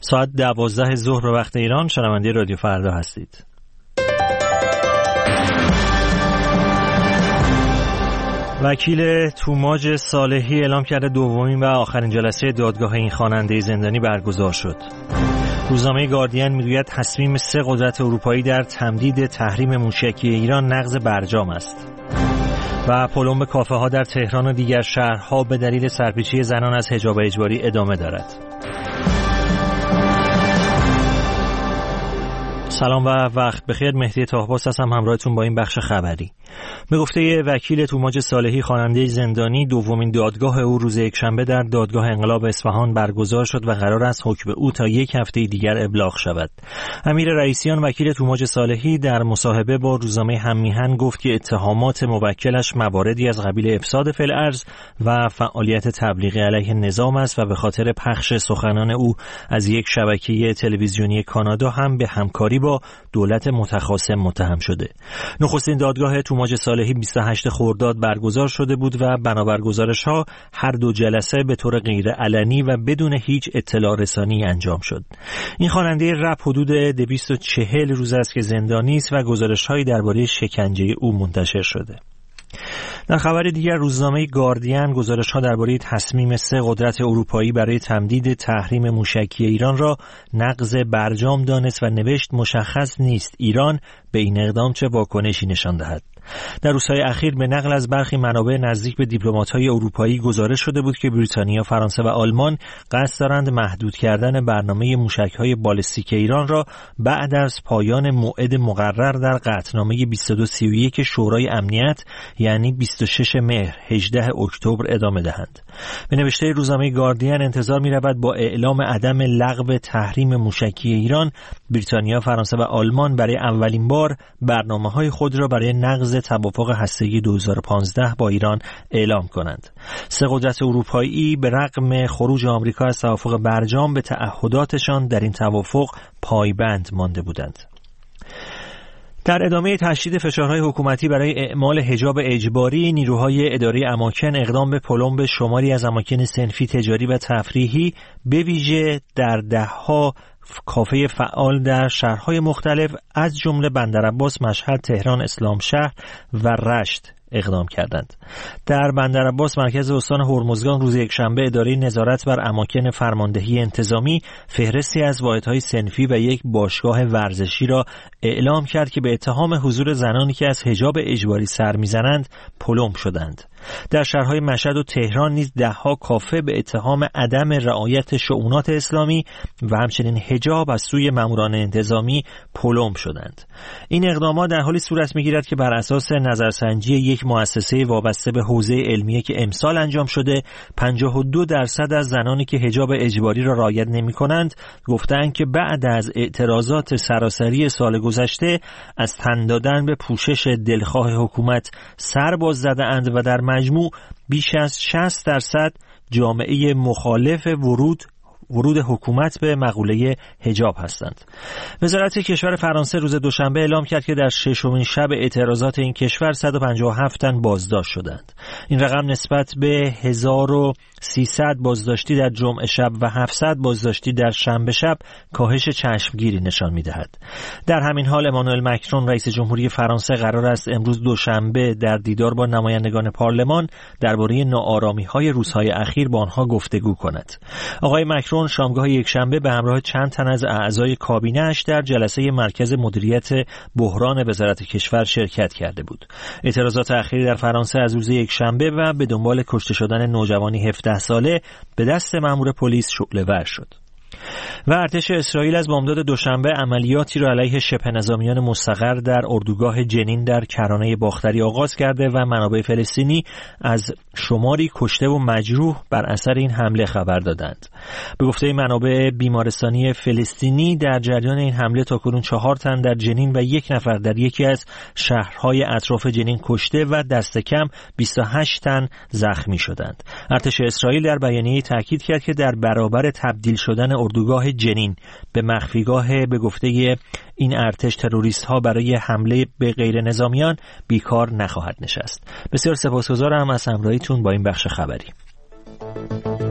ساعت 12 ظهر به وقت ایران شنونده رادیو فردا هستید. وکیل توماج صالحی اعلام کرده دومین و آخرین جلسه دادگاه این خواننده زندانی برگزار شد. روزنامه گاردین میگوید تصمیم 3 قدرت اروپایی در تمدید تحریم موشکی ایران نقض برجام است. و پلم کافه ها در تهران و دیگر شهرها به دلیل سرپیچی زنان از حجاب اجباری ادامه دارد. سلام و وقت بخیر. مهدی طاهباس هستم همراهتون با این بخش خبری. به گفته وکیل توماج صالحی خواننده زندانی، دومین دادگاه او روز یکشنبه در دادگاه انقلاب اصفهان برگزار شد و قرار است حکم او تا 1 هفته دیگر ابلاغ شود. امیر رئیسیان وکیل توماج صالحی در مصاحبه با روزنامه هممیهن گفت که اتهامات موکلش مواردی از قبیل افساد فی الارض و فعالیت تبلیغی علیه نظام است و به خاطر پخش سخنان او از یک شبکه تلویزیونی کانادا هم به همکاری با دولت متخاصم متهم شده. نخستین دادگاه توماج صالحی 28 خرداد برگزار شده بود و بنابر گزارش‌ها هر دو جلسه به طور غیر علنی و بدون هیچ اطلاع رسانی انجام شد. این خواننده رپ حدود 240 روز است که زندانی است و گزارش‌هایی درباره شکنجه او منتشر شده. در خبر دیگر روزنامه گاردین گزارش‌ها درباره تصمیم 3 قدرت اروپایی برای تمدید تحریم موشکی ایران را نقض برجام دانست و نوشت مشخص نیست ایران به این اقدام چه واکنشی نشان دهد. در روزهای اخیر به نقل از برخی منابع نزدیک به دیپلمات‌های اروپایی گزارش شده بود که بریتانیا، فرانسه و آلمان قصد دارند محدود کردن برنامه موشک‌های بالستیک ایران را بعد از پایان موعد مقرر در قطعنامه 2231 شورای امنیت یعنی 26 مهر 18 اکتبر ادامه دهند. به نوشته روزنامه گاردین انتظار می‌رود با اعلام عدم لغو تحریم موشکی ایران، بریتانیا، فرانسه و آلمان برای اولین بار برنامه‌های خود را برای نقض توافق هسته‌ای 2015 با ایران اعلام کنند. 3 قدرت اروپایی به رغم خروج آمریکا از توافق برجام به تعهداتشان در این توافق پایبند مانده بودند. در ادامه تشدید فشارهای حکومتی برای اعمال حجاب اجباری، نیروهای اداره اماکن اقدام به پلم شماری از اماکن صنفی، تجاری و تفریحی به ویژه در ده‌ها کافه فعال در شهرهای مختلف از جمله بندرعباس، مشهد، تهران، اسلامشهر و رشت اقدام کردند. در بندرعباس مرکز استان هرمزگان روز یکشنبه اداره نظارت بر اماکن فرماندهی انتظامی فهرستی از واحدهای صنفی و یک باشگاه ورزشی را اعلام کرد که به اتهام حضور زنانی که از حجاب اجباری سر می‌زنند پلم شدند. در شهرهای مشهد و تهران نیز 10 کافه به اتهام عدم رعایت شؤونات اسلامی و همچنین حجاب از سوی ماموران انتظامی پلم شدند. این اقدامات در حالی صورت می‌گیرد که بر اساس نظرسنجی یک مؤسسه وابسته به حوزه علمیه که امسال انجام شده، 52% از زنانی که حجاب اجباری را رعایت نمی‌کنند گفتند که بعد از اعتراضات سراسری سال گذشته از تن دادن به پوشش دلخواه حکومت سر باز زده‌اند و در مجموع بیش از 60% جامعه مخالف ورود حکومت به مقوله حجاب هستند. وزارت کشور فرانسه روز دوشنبه اعلام کرد که در 6مین شب اعتراضات این کشور 157 تن بازداشت شدند. این رقم نسبت به 1300 بازداشتی در جمعه شب و 700 بازداشتی در شنبه شب کاهش چشمگیری نشان می‌دهد. در همین حال امانوئل مکرون رئیس جمهوری فرانسه قرار است امروز دوشنبه در دیدار با نمایندگان پارلمان درباره ناآرامی‌های روزهای اخیر با آنها گفتگو کند. آقای مکرون شامگاه یکشنبه به همراه چند تن از اعضای کابینه‌اش در جلسه مرکز مدیریت بحران وزارت کشور شرکت کرده بود. اعتراضات اخیر در فرانسه از روز یکشنبه و به دنبال کشته شدن نوجوانی 17 ساله به دست مأمور پلیس شعله‌ور شد. و ارتش اسرائیل از بامداد دوشنبه عملیاتی را علیه شبه نظامیان مستقر در اردوگاه جنین در کرانه باختری آغاز کرده و منابع فلسطینی از شماری کشته و مجروح بر اثر این حمله خبر دادند. به گفته منابع بیمارستانی فلسطینی در جریان این حمله تاکنون 4 تن در جنین و 1 نفر در یکی از شهرهای اطراف جنین کشته و دست کم 28 تن زخمی شدند. ارتش اسرائیل در بیانیه تاکید کرد که در برابر تبدیل شدن اردوگاه جنین به مخفیگاه به گفته این ارتش تروریست ها برای حمله به غیر نظامیان بیکار نخواهد نشست. بسیار سپاسگزارم از همراهیتون با این بخش خبری.